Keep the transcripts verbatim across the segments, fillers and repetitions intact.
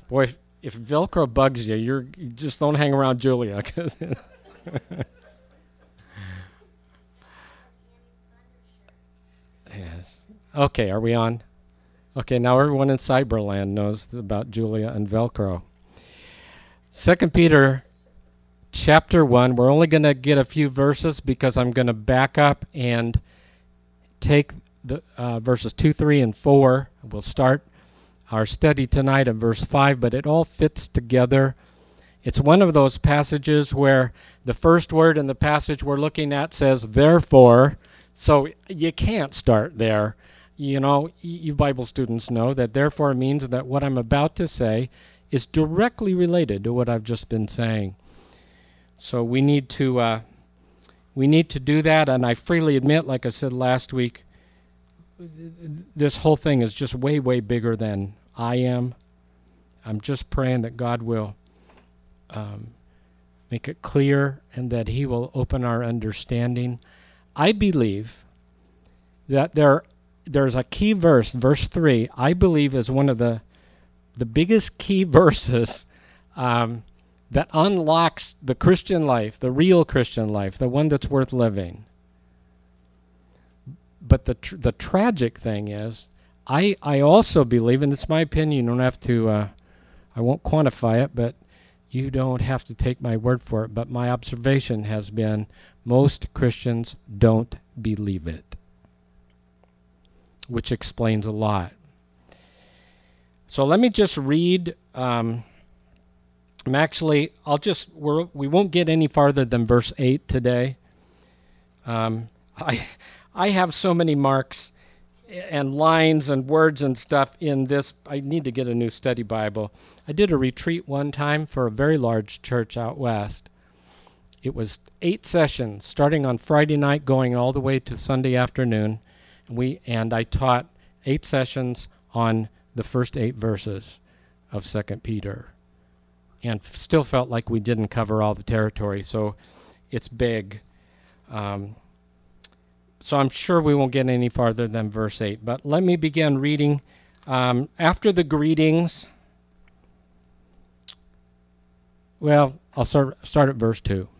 Boy, if, if Velcro bugs you, you're, you just don't hang around Julia. Cause yes. Okay, are we on? Okay, now everyone in Cyberland knows about Julia and Velcro. Second Peter chapter one. We're only going to get a few verses because I'm going to back up and take the uh, verses two, three, and four. We'll start our study tonight in verse five, but it all fits together. It's one of those passages where the first word in the passage we're looking at says, therefore, so you can't start there. You know, you Bible students know that therefore means that what I'm about to say is directly related to what I've just been saying. So we need to uh, we need to do that, and I freely admit, like I said last week, this whole thing is just way, way bigger than I am. I'm just praying that God will um, make it clear and that he will open our understanding. I believe that there there's a key verse, verse three, I believe is one of the the biggest key verses um, that unlocks the Christian life, the real Christian life, the one that's worth living. But the tr- the tragic thing is, I I also believe, and it's my opinion, you don't have to, uh, I won't quantify it, but you don't have to take my word for it, but my observation has been most Christians don't believe it, which explains a lot. So let me just read, um, I'm actually, I'll just, we're, we won't get any farther than verse eight today. Um, I... I have so many marks and lines and words and stuff in this. I need to get a new study Bible. I did a retreat one time for a very large church out west. It was eight sessions, starting on Friday night, going all the way to Sunday afternoon. We and I taught eight sessions on the first eight verses of Second Peter, and f- still felt like we didn't cover all the territory. So it's big. Um, So I'm sure we won't get any farther than verse eight. But let me begin reading. Um, after the greetings, well, I'll start, start at verse two.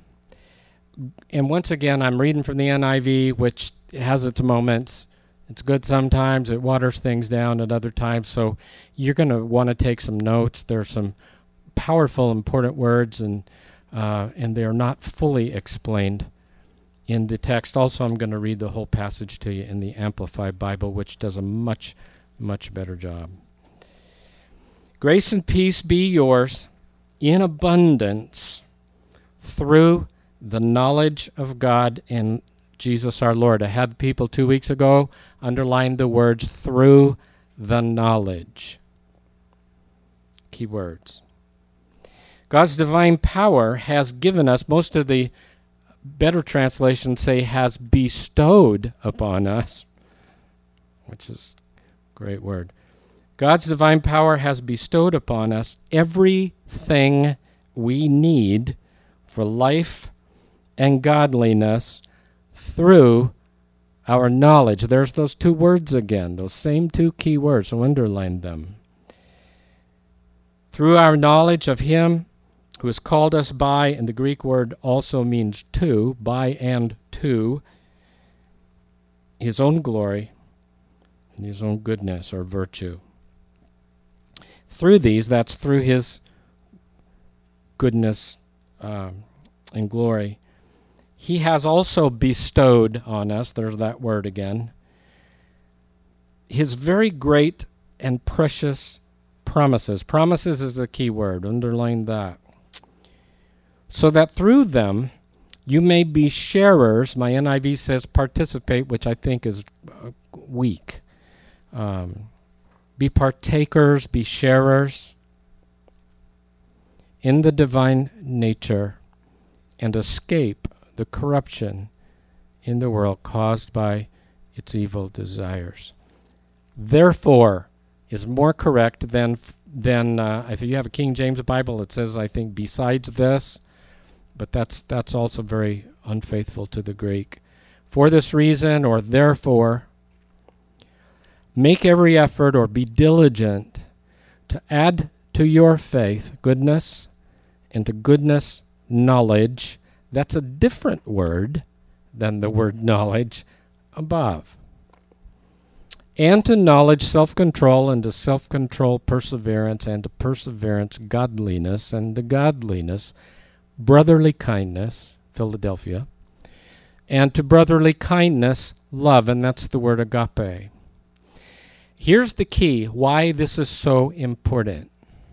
And once again, I'm reading from the N I V, which has its moments. It's good sometimes. It waters things down at other times. So you're going to want to take some notes. There are some powerful, important words, and uh, and they are not fully explained in the text. Also, I'm going to read the whole passage to you in the Amplified Bible, which does a much, much better job. Grace and peace be yours in abundance through the knowledge of God and Jesus our Lord. I had people two weeks ago underline the words through the knowledge. Key words. God's divine power has given us, most of the better translations say has bestowed upon us, which is a great word. God's divine power has bestowed upon us everything we need for life and godliness through our knowledge. There's those two words again, those same two key words, so underline them. Through our knowledge of him who has called us by, and the Greek word also means to, by and to, his own glory and his own goodness or virtue. Through these, that's through his goodness um, and glory, he has also bestowed on us, there's that word again, his very great and precious promises. Promises is the key word, underline that. So that through them you may be sharers. My N I V says participate, which I think is uh, weak. Um, be partakers, be sharers in the divine nature and escape the corruption in the world caused by its evil desires. Therefore is more correct than, than uh, if you have a King James Bible, it says, I think, besides this. But that's that's also very unfaithful to the Greek. For this reason, or therefore, make every effort or be diligent to add to your faith goodness, and to goodness knowledge. That's a different word than the word knowledge above. And to knowledge self-control, and to self-control perseverance, and to perseverance godliness, and to godliness brotherly kindness, Philadelphia, and to brotherly kindness love, and that's the word agape. Here's the key why this is so important.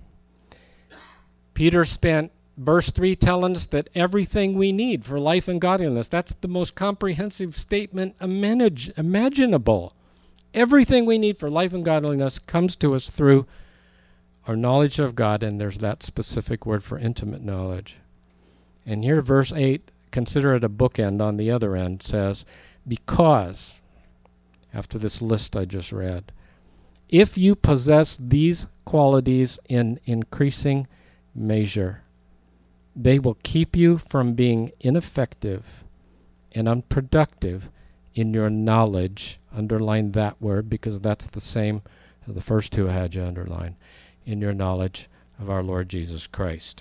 Peter spent verse three telling us that everything we need for life and godliness, that's the most comprehensive statement imagine, imaginable. Everything we need for life and godliness comes to us through our knowledge of God, and there's that specific word for intimate knowledge. And here verse eight, consider it a bookend on the other end, says, because, after this list I just read, if you possess these qualities in increasing measure, they will keep you from being ineffective and unproductive in your knowledge. Underline that word because that's the same as the first two I had you underline. In your knowledge of our Lord Jesus Christ.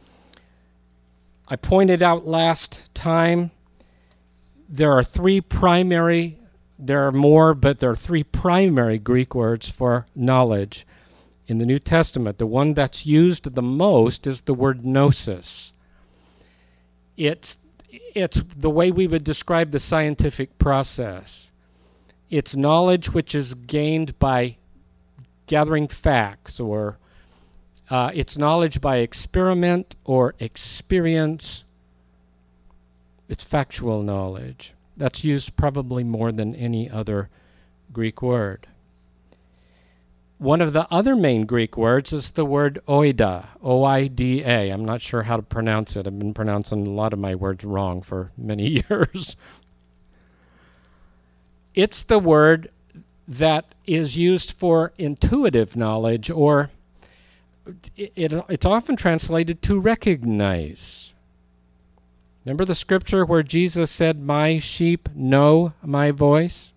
I pointed out last time there are three primary, there are more, but there are three primary Greek words for knowledge in the New Testament. The one that's used the most is the word gnosis. It's, it's the way we would describe the scientific process. It's knowledge which is gained by gathering facts, or uh, it's knowledge by experiment or experience. It's factual knowledge. That's used probably more than any other Greek word. One of the other main Greek words is the word oida, O I D A. I'm not sure how to pronounce it. I've been pronouncing a lot of my words wrong for many years. It's the word that is used for intuitive knowledge, or it, it, it's often translated to recognize. Remember the scripture where Jesus said, "My sheep know my voice"?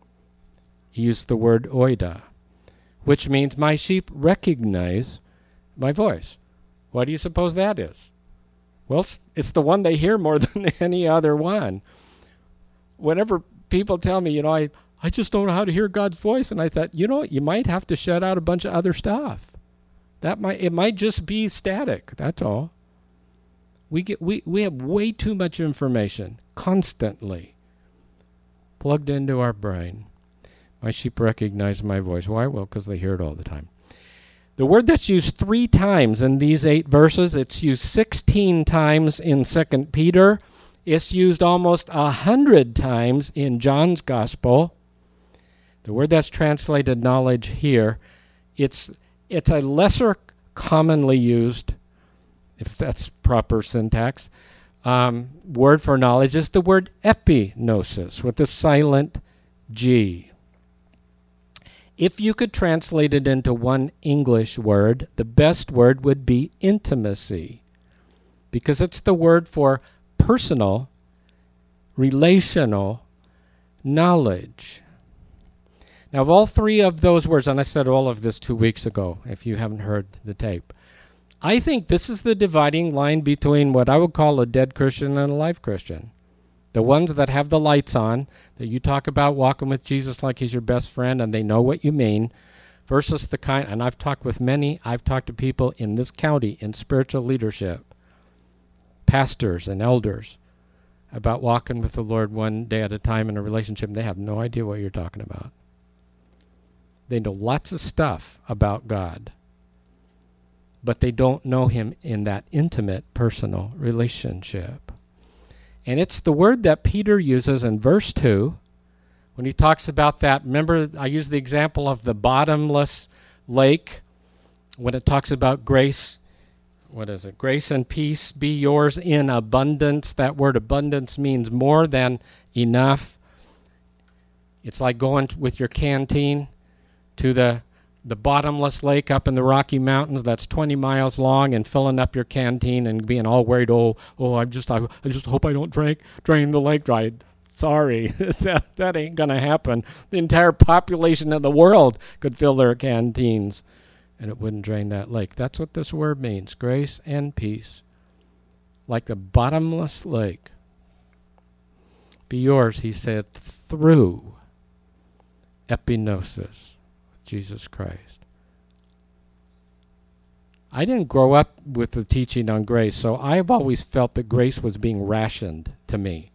He used the word oida, which means my sheep recognize my voice. What do you suppose that is? Well, it's, it's the one they hear more than any other one. Whenever people tell me, you know, I, I just don't know how to hear God's voice, and I thought, you know, you might have to shut out a bunch of other stuff. That might it might just be static, that's all. We get we, we have way too much information constantly plugged into our brain. My sheep recognize my voice. Why? Well, because they hear it all the time. The word that's used three times in these eight verses, it's used sixteen times in Second Peter. It's used almost a hundred times in John's Gospel. The word that's translated knowledge here, it's it's a lesser commonly used, if that's proper syntax, um, word for knowledge is the word epignosis with the silent G. If you could translate it into one English word, the best word would be intimacy, because it's the word for personal, relational knowledge. Now, of all three of those words, and I said all of this two weeks ago, if you haven't heard the tape, I think this is the dividing line between what I would call a dead Christian and a live Christian. The ones that have the lights on, that you talk about walking with Jesus like he's your best friend and they know what you mean, versus the kind, and I've talked with many, I've talked to people in this county in spiritual leadership, pastors and elders, about walking with the Lord one day at a time in a relationship, and they have no idea what you're talking about. They know lots of stuff about God, but they don't know him in that intimate, personal relationship. And it's the word that Peter uses in verse two when he talks about that. Remember, I used the example of the bottomless lake when it talks about grace. What is it? Grace and peace be yours in abundance. That word abundance means more than enough. It's like going with your canteen to the the bottomless lake up in the Rocky Mountains that's twenty miles long and filling up your canteen and being all worried, oh, oh, I'm just, I, I just hope I don't drink, drain the lake dry. Sorry, that, that ain't going to happen. The entire population of the world could fill their canteens and it wouldn't drain that lake. That's what this word means, grace and peace. Like the bottomless lake. Be yours, he said, through epignosis with Jesus Christ. I didn't grow up with the teaching on grace, so I've always felt that grace was being rationed to me.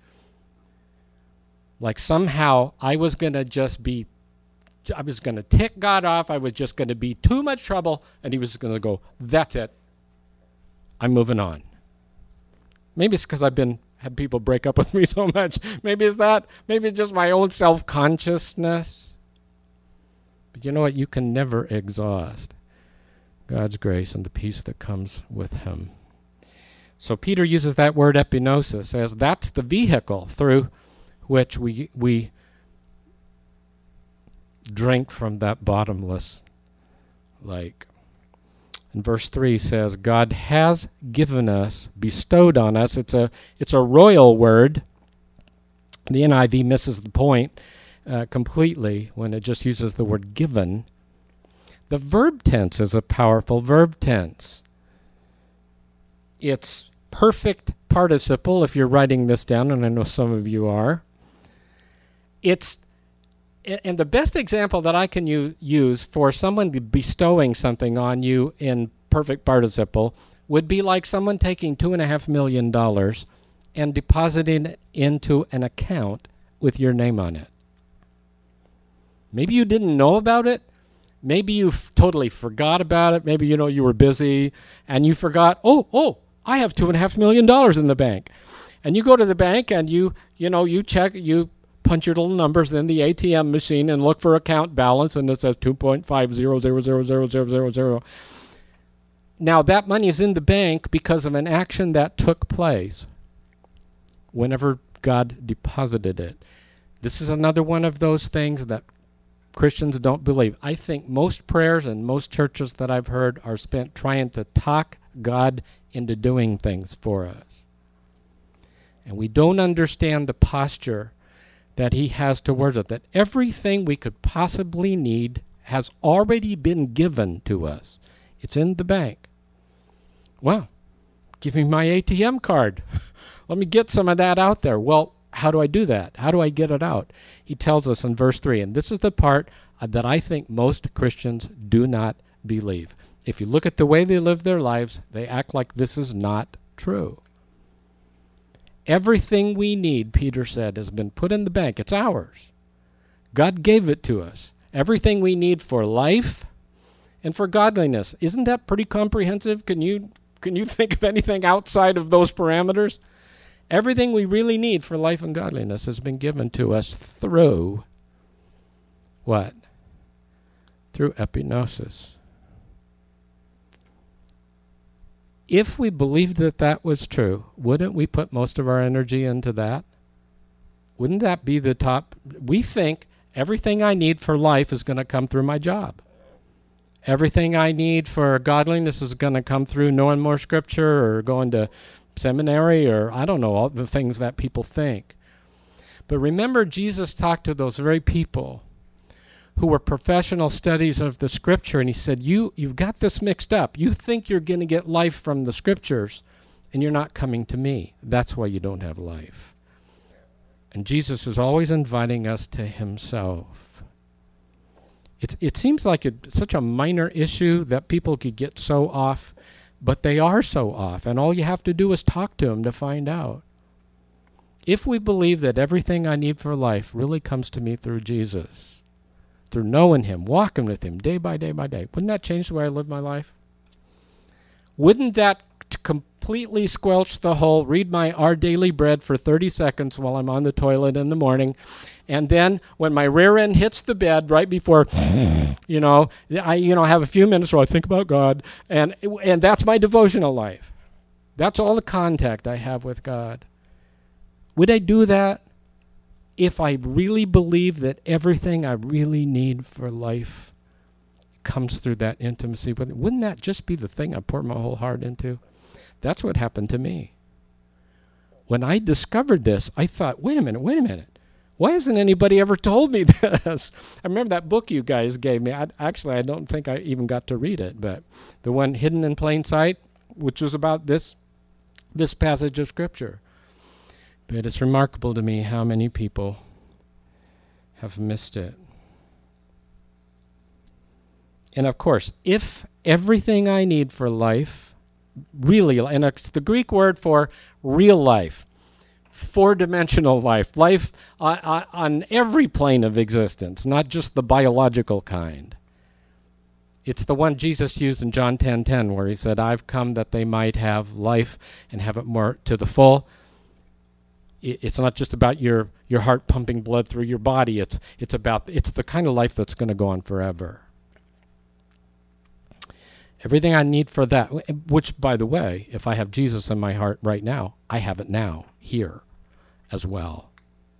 Like somehow I was going to just be, I was going to tick God off, I was just going to be too much trouble, and he was going to go, that's it, I'm moving on. Maybe it's because I've been had people break up with me so much. Maybe it's that. Maybe it's just my own self-consciousness. But you know what? You can never exhaust God's grace and the peace that comes with him. So Peter uses that word epignosis as that's the vehicle through which we we drink from that bottomless lake. And verse three says, God has given us, bestowed on us. It's a it's a royal word. The N I V misses the point uh, completely when it just uses the word given. The verb tense is a powerful verb tense. It's perfect participle, if you're writing this down, and I know some of you are. It's And the best example that I can u- use for someone bestowing something on you in perfect participle would be like someone taking two and a half million dollars and depositing it into an account with your name on it. Maybe you didn't know about it. Maybe you f- totally forgot about it. Maybe, you know, you were busy and you forgot, oh, oh, I have two and a half million dollars in the bank. And you go to the bank and you, you know, you check, you punch your little numbers in the A T M machine and look for account balance, and it says two point five zero zero zero zero zero zero zero. Now that money is in the bank because of an action that took place whenever God deposited it. This is another one of those things that Christians don't believe. I think most prayers and most churches that I've heard are spent trying to talk God into doing things for us. And we don't understand the posture that he has towards it, that everything we could possibly need has already been given to us. It's in the bank. Well, give me my A T M card. Let me get some of that out there. Well, how do I do that? How do I get it out? He tells us in verse three, and this is the part uh, that I think most Christians do not believe. If you look at the way they live their lives, they act like this is not true. Everything we need, Peter said, has been put in the bank. It's ours. God gave it to us. Everything we need for life and for godliness. Isn't that pretty comprehensive? Can you can you think of anything outside of those parameters? Everything we really need for life and godliness has been given to us through what? Through epignosis. If we believed that that was true, wouldn't we put most of our energy into that? Wouldn't that be the top? We think everything I need for life is going to come through my job. Everything I need for godliness is going to come through knowing more scripture or going to seminary or I don't know, all the things that people think. But remember, Jesus talked to those very people who were professional studies of the scripture, and he said, you, you've got this mixed up. You think you're going to get life from the scriptures, and you're not coming to me. That's why you don't have life. And Jesus is always inviting us to himself. It's, it seems like it's such a minor issue that people could get so off, but they are so off, and all you have to do is talk to them to find out. If we believe that everything I need for life really comes to me through Jesus, through knowing him, walking with him day by day by day, wouldn't that change the way I live my life? Wouldn't that t- completely squelch the whole read my Our Daily Bread for thirty seconds while I'm on the toilet in the morning, and then when my rear end hits the bed right before, you know, I you know have a few minutes where I think about God, and and that's my devotional life. That's all the contact I have with God. Would I do that if I really believe that everything I really need for life comes through that intimacy with him? Wouldn't that just be the thing I pour my whole heart into? That's what happened to me. When I discovered this, I thought, wait a minute, wait a minute. Why hasn't anybody ever told me this? I remember that book you guys gave me. I, actually, I don't think I even got to read it, but the one Hidden in Plain Sight, which was about this, this passage of Scripture. But it's remarkable to me how many people have missed it. And of course, if everything I need for life, really, and it's the Greek word for real life, four-dimensional life, life on, on, on every plane of existence, not just the biological kind. It's the one Jesus used in John ten ten, where he said, I've come that they might have life and have it more to the full. It's not just about your, your heart pumping blood through your body. It's, it's about, it's the kind of life that's going to go on forever. Everything I need for that, which, by the way, if I have Jesus in my heart right now, I have it now, here, as well.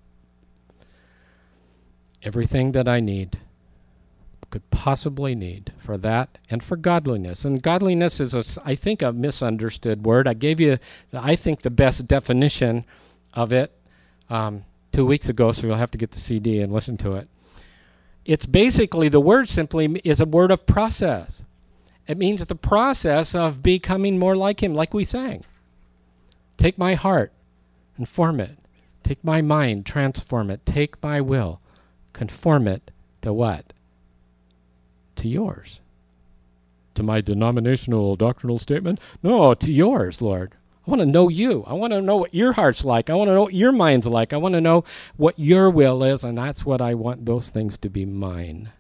Everything that I need, could possibly need for that and for godliness. And godliness is, a, I think, a misunderstood word. I gave you, I think, the best definition of it um, two weeks ago, so you'll have to get the C D and listen to it. It's basically, the word simply is a word of process. It means the process of becoming more like him, like we sang. Take my heart and form it. Take my mind, transform it. Take my will, conform it to what? To yours. To my denominational doctrinal statement? No, to yours, Lord. I want to know you. I want to know what your heart's like. I want to know what your mind's like. I want to know what your will is, and that's what I want those things to be mine.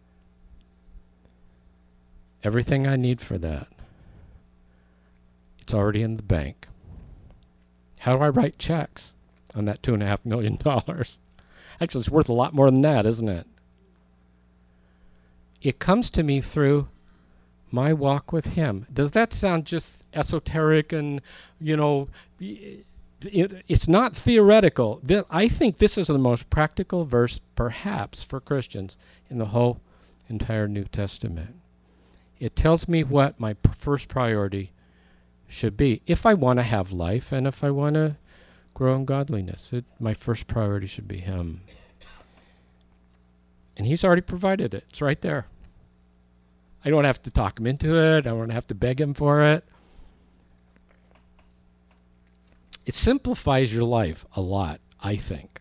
Everything I need for that, it's already in the bank. How do I write checks on that two and a half million dollars? Actually, it's worth a lot more than that, isn't it? It comes to me through my walk with him. Does that sound just esoteric and, you know, it, it's not theoretical. Th- I think this is the most practical verse, perhaps, for Christians in the whole entire New Testament. It tells me what my p- first priority should be. If I want to have life and if I want to grow in godliness, it, my first priority should be him. And he's already provided it. It's right there. I don't have to talk him into it. I don't have to beg him for it. It simplifies your life a lot, I think.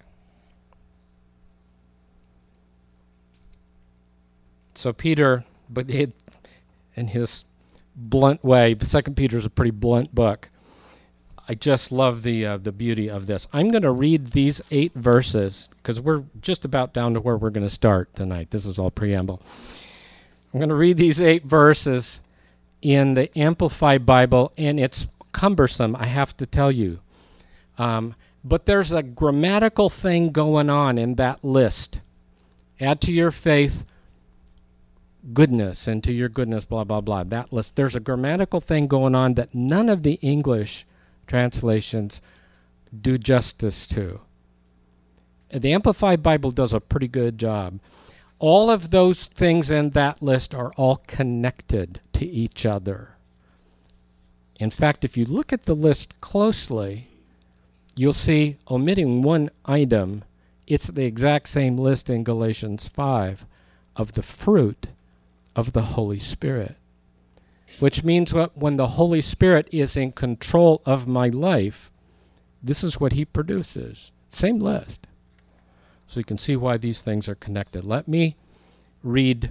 So Peter, but he, in his blunt way, Second Peter is a pretty blunt book. I just love the uh, the beauty of this. I'm going to read these eight verses because we're just about down to where we're going to start tonight. This is all preamble. I'm going to read these eight verses in the Amplified Bible, and it's cumbersome, I have to tell you. Um, but there's a grammatical thing going on in that list. Add to your faith goodness, and to your goodness, blah, blah, blah. That list. There's a grammatical thing going on that none of the English translations do justice to. The Amplified Bible does a pretty good job. All of those things in that list are all connected to each other. In fact, if you look at the list closely, you'll see, omitting one item, it's the exact same list in Galatians five of the fruit of the Holy Spirit. Which means what, when the Holy Spirit is in control of my life, this is what he produces. Same list. So you can see why these things are connected. Let me read,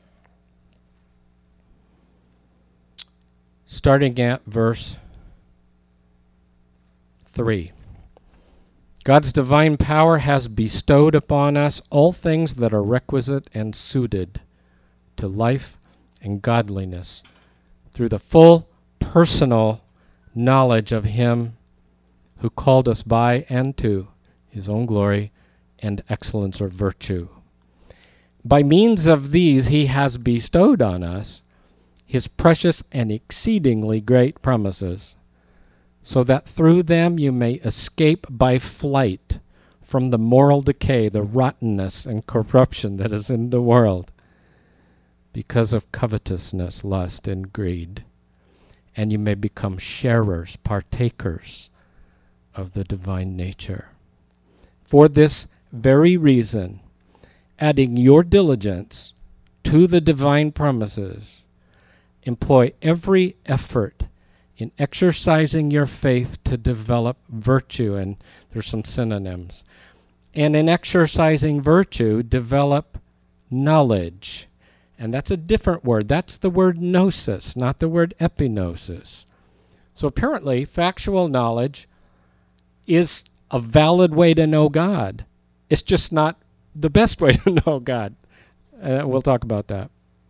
starting at verse three. God's divine power has bestowed upon us all things that are requisite and suited to life and godliness through the full personal knowledge of him who called us by and to his own glory and excellence or virtue. By means of these he has bestowed on us his precious and exceedingly great promises, so that through them you may escape by flight from the moral decay, the rottenness and corruption that is in the world because of covetousness, lust, and greed, and you may become sharers, partakers of the divine nature. For this very reason, adding your diligence to the divine promises, employ every effort in exercising your faith to develop virtue. And there's some synonyms. And in exercising virtue, develop knowledge. And that's a different word. That's the word gnosis, not the word epignosis. So apparently, factual knowledge is a valid way to know God. It's just not the best way to know God. Uh, we'll talk about that.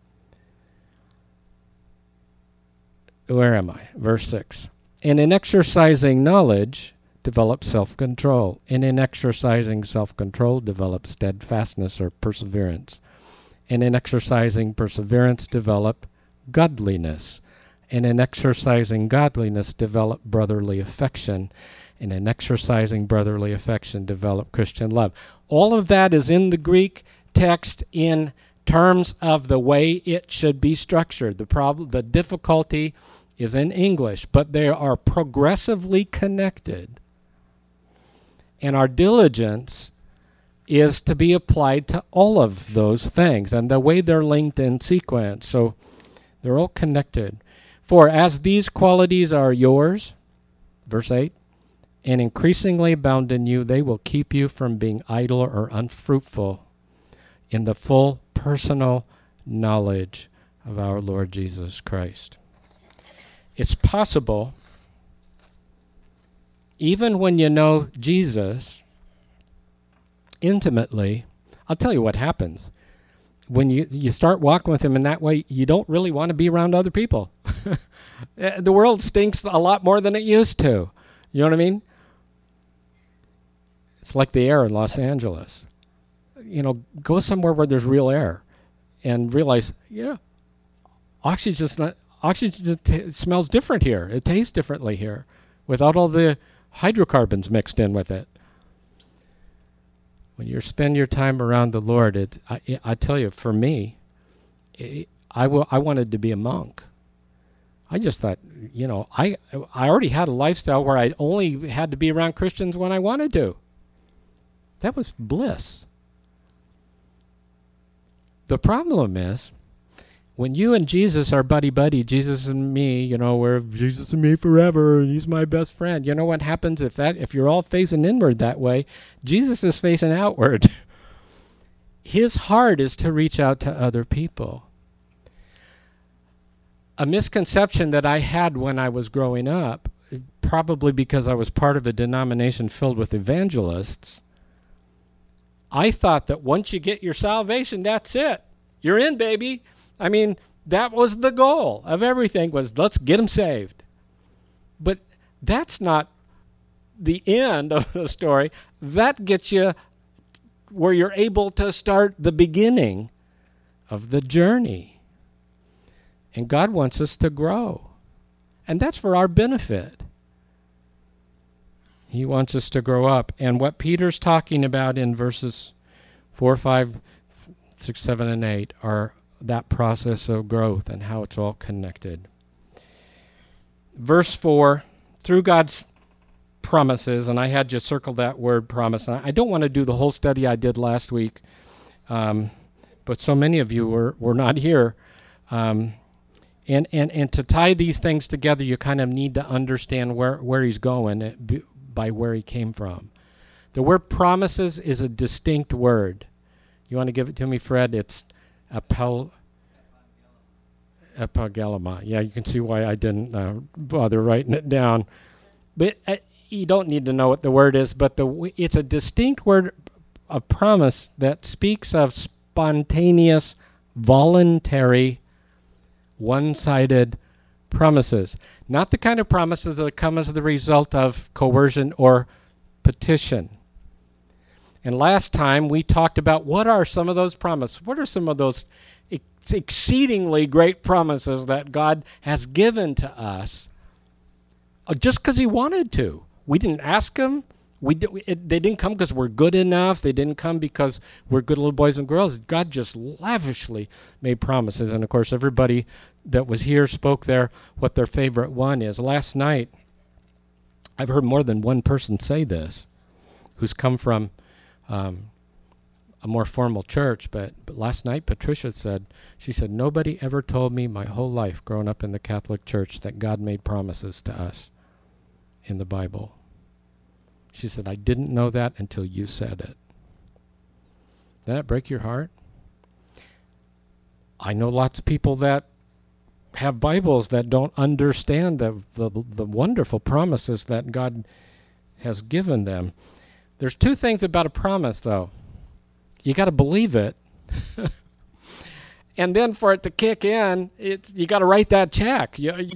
Where am I? Verse six. And in exercising knowledge, develop self-control. And in exercising self-control, develop steadfastness or perseverance. And in exercising perseverance, develop godliness. And in exercising godliness, develop brotherly affection. And in exercising brotherly affection, develop Christian love. All of that is in the Greek text in terms of the way it should be structured. The problem, the difficulty is in English, but they are progressively connected. And our diligence is to be applied to all of those things and the way they're linked in sequence. So they're all connected. For as these qualities are yours, verse eight, and increasingly abound in you, they will keep you from being idle or unfruitful in the full personal knowledge of our Lord Jesus Christ. It's possible, even when you know Jesus intimately, I'll tell you what happens. When you, you start walking with him in that way, you don't really want to be around other people. The world stinks a lot more than it used to. You know what I mean? It's like the air in Los Angeles. You know, go somewhere where there's real air and realize, yeah, oxygen's not, oxygen t- smells different here. It tastes differently here without all the hydrocarbons mixed in with it. When you spend your time around the Lord, it, I, I tell you, for me, it, I, w- I wanted to be a monk. I just thought, you know, I I already had a lifestyle where I only had to be around Christians when I wanted to. That was bliss. The problem is, when you and Jesus are buddy-buddy, Jesus and me, you know, we're Jesus and me forever, he's my best friend. You know what happens if that if you're all facing inward that way? Jesus is facing outward. His heart is to reach out to other people. A misconception that I had when I was growing up, probably because I was part of a denomination filled with evangelists, I thought that once you get your salvation, that's it. You're in, baby. I mean, that was the goal of everything, was let's get them saved. But that's not the end of the story. That gets you where you're able to start the beginning of the journey. And God wants us to grow. And that's for our benefit. He wants us to grow up. And what Peter's talking about in verses four, five, six, seven, and eight are that process of growth and how it's all connected. Verse four, through God's promises, and I had you circle that word promise. And I don't want to do the whole study I did last week, um, but so many of you were, were not here. Um, and, and, and to tie these things together, you kind of need to understand where, where he's going by where he came from. The word promises is a distinct word. You want to give it to me, Fred? It's apel, epigalama. Yeah, you can see why I didn't uh, bother writing it down. But uh, you don't need to know what the word is, but the it's a distinct word, a promise that speaks of spontaneous, voluntary, one-sided promises. Not the kind of promises that come as the result of coercion or petition. And last time we talked about what are some of those promises. What are some of those ex- exceedingly great promises that God has given to us uh, just because he wanted to. We didn't ask him. We, di- we it, They didn't come because we're good enough. They didn't come because we're good little boys and girls. God just lavishly made promises. And, of course, everybody that was here spoke there what their favorite one is. Last night, I've heard more than one person say this who's come from um, a more formal church. But, but last night, Patricia said, she said, nobody ever told me my whole life growing up in the Catholic Church that God made promises to us in the Bible. She said, I didn't know that until you said it. Did that break your heart? I know lots of people that have Bibles that don't understand the, the the wonderful promises that God has given them. There's two things about a promise, though. You got to believe it. And then for it to kick in, it's, you got to write that check. You,